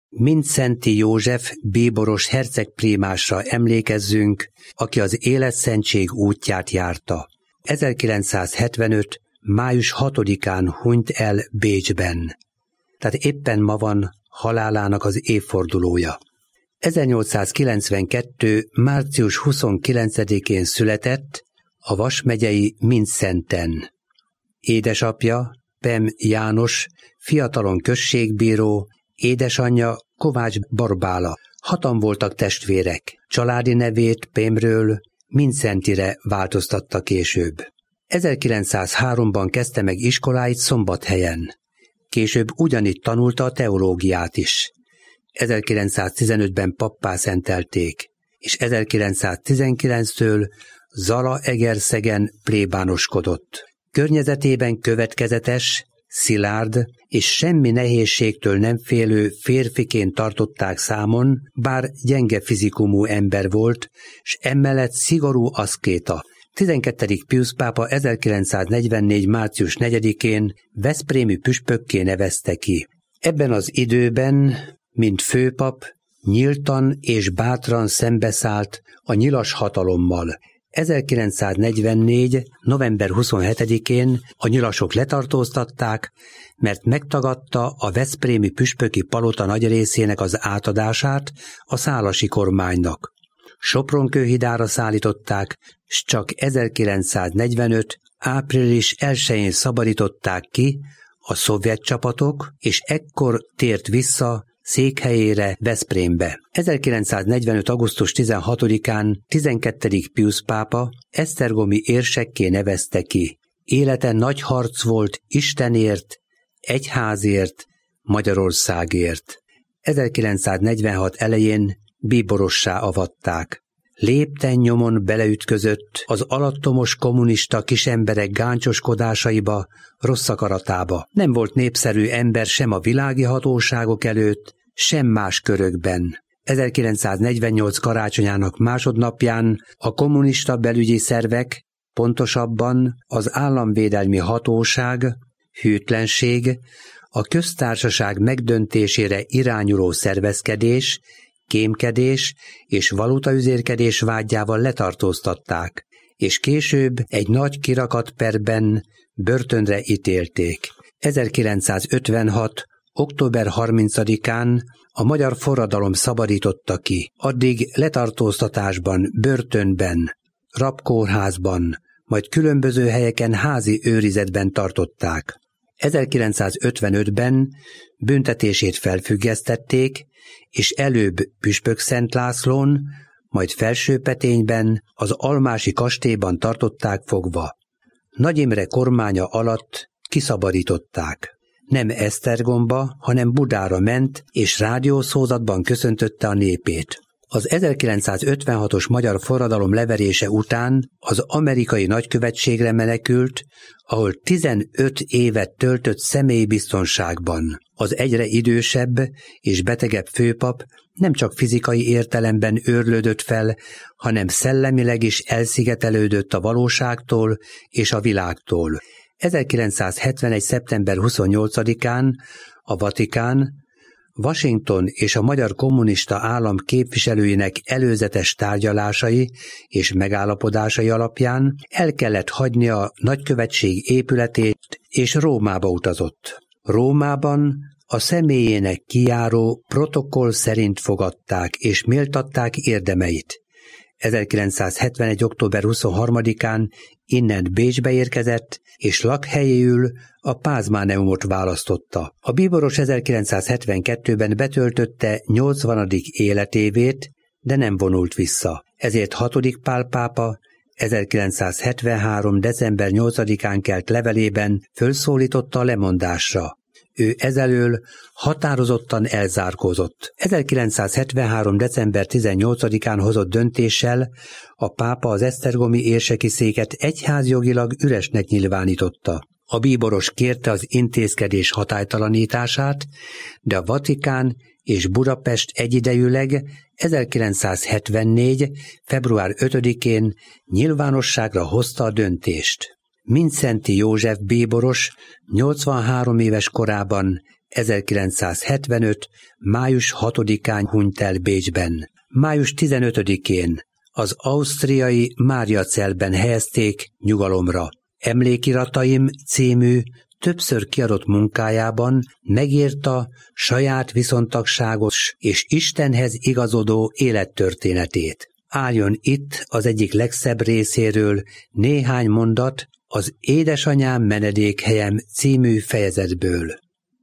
Mindszenty József bíboros hercegprímásra emlékezzünk, aki az életszentség útját járta. 1975. május 6-án hunyt el Bécsben. Tehát éppen ma van halálának az évfordulója. 1892. március 29-én született a Vas megyei Mindszenten. Édesapja Pem János, fiatalon községbíró, édesanyja Kovács Barbála. 6-an voltak testvérek. Családi nevét Pémről Mindszentyre változtatta később. 1903-ban kezdte meg iskoláit Szombathelyen. Később ugyanitt tanulta a teológiát is. 1915-ben pappá szentelték, és 1919-től Zalaegerszegen plébánoskodott. Környezetében következetes, szilárd és semmi nehézségtől nem félő férfiként tartották számon, bár gyenge fizikumú ember volt, s emellett szigorú aszkéta. 12. Piusz pápa 1944. március 4-én veszprémi püspökké nevezte ki. Ebben az időben, mint főpap, nyíltan és bátran szembeszállt a nyilas hatalommal. 1944. november 27-én a nyilasok letartóztatták, mert megtagadta a veszprémi püspöki palota nagy részének az átadását a szálasi kormánynak. Sopronkőhidára szállították, s csak 1945. április 1-én szabadították ki a szovjet csapatok, és ekkor tért vissza székhelyére Veszprémbe. 1945. augusztus 16-án 12. Piusz pápa esztergomi érsekké nevezte ki. Élete nagy harc volt Istenért, egyházért, Magyarországért. 1946 elején bíborossá avatták. Lépten nyomon beleütközött az alattomos kommunista kisemberek gáncsoskodásaiba, rossz akaratába. Nem volt népszerű ember sem a világi hatóságok előtt, sem más körökben. 1948 karácsonyának másodnapján a kommunista belügyi szervek, pontosabban az államvédelmi hatóság, hűtlenség, a köztársaság megdöntésére irányuló szervezkedés, kémkedés és valutaüzérkedés vágyával letartóztatták, és később egy nagy kirakatperben börtönre ítélték. 1956. október 30-án a magyar forradalom szabadította ki, addig letartóztatásban, börtönben, rabkórházban, majd különböző helyeken házi őrizetben tartották. 1955-ben büntetését felfüggesztették, és előbb Püspökszent Lászlón, majd Felsőpetényben, az Almási kastélyban tartották fogva. Nagy Imre kormánya alatt kiszabadították. Nem Esztergomba, hanem Budára ment, és rádiószózatban köszöntötte a népét. Az 1956-os magyar forradalom leverése után az amerikai nagykövetségre menekült, ahol 15 évet töltött személyi biztonságban. Az egyre idősebb és betegebb főpap nem csak fizikai értelemben őrlődött fel, hanem szellemileg is elszigetelődött a valóságtól és a világtól. 1971. szeptember 28-án a Vatikán, Washington és a Magyar Kommunista Állam képviselőinek előzetes tárgyalásai és megállapodásai alapján el kellett hagynia a nagykövetség épületét, és Rómába utazott. Rómában a személyének kijáró protokoll szerint fogadták és méltatták érdemeit. 1971. október 23-án innen Bécsbe érkezett, és lakhelyéül a Pázmáneumot választotta. A bíboros 1972-ben betöltötte 80. életévét, de nem vonult vissza. Ezért 6. Pál pápa 1973. december 8-án kelt levelében fölszólította a lemondásra. Ő ezelől határozottan elzárkózott. 1973. december 18-án hozott döntéssel a pápa az esztergomi érseki széket egyházjogilag üresnek nyilvánította. A bíboros kérte az intézkedés hatálytalanítását, de a Vatikán és Budapest egyidejűleg 1974. február 5-én nyilvánosságra hozta a döntést. Mindszenty József bíboros 83 éves korában 1975. május 6-án hunyt el Bécsben. Május 15-én az ausztriai Mariazelben helyezték nyugalomra. Emlékirataim című többször kiadott munkájában megírta saját viszontagságos és Istenhez igazodó élettörténetét. Álljon itt az egyik legszebb részéről néhány mondat az Édesanyám menedékhelyem című fejezetből.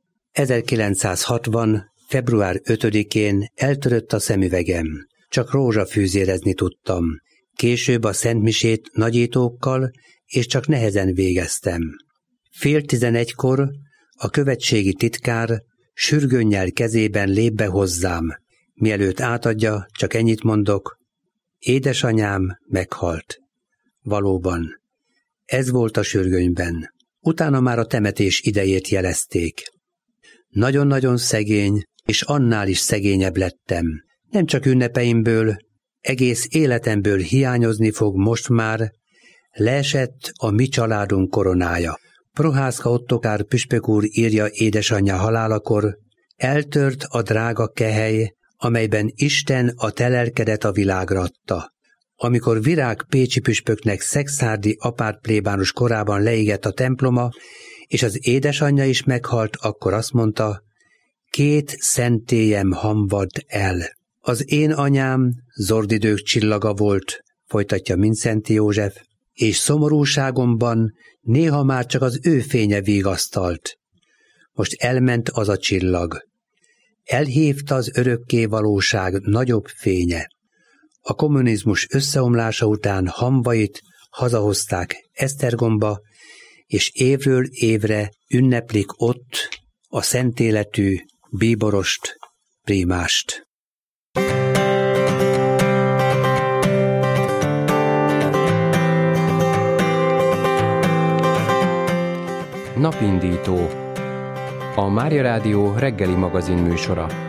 1960. február 5-én eltörött a szemüvegem. Csak rózsafűzérezni tudtam. Később a szentmisét nagyítókkal, és csak nehezen végeztem. 10:11-kor a követségi titkár sürgönnyel kezében lép be hozzám. Mielőtt átadja, csak ennyit mondok: édesanyám meghalt. Valóban, ez volt a sürgönyben. Utána már a temetés idejét jelezték. Nagyon-nagyon szegény, és annál is szegényebb lettem. Nem csak ünnepeimből, egész életemből hiányozni fog most már, leesett a mi családunk koronája. Prohászka Ottokár püspök úr írja édesanyja halálakor: eltört a drága kehely, amelyben Isten a te lelkedet a világra adta. Amikor Virág pécsi püspöknek Szekszárdi apát plébános korában leégett a temploma, és az édesanyja is meghalt, akkor azt mondta: 2 szentélyem hamvad el. Az én anyám zordidők csillaga volt, folytatja Mindszenty József, és szomorúságomban néha már csak az ő fénye vigasztalt. Most elment az a csillag. Elhívta az örökké valóság nagyobb fénye. A kommunizmus összeomlása után hamvait hazahozták Esztergomba, és évről évre ünneplik ott a szentéletű bíborost, prímást. Napindító. A Mária Rádió reggeli magazin műsora.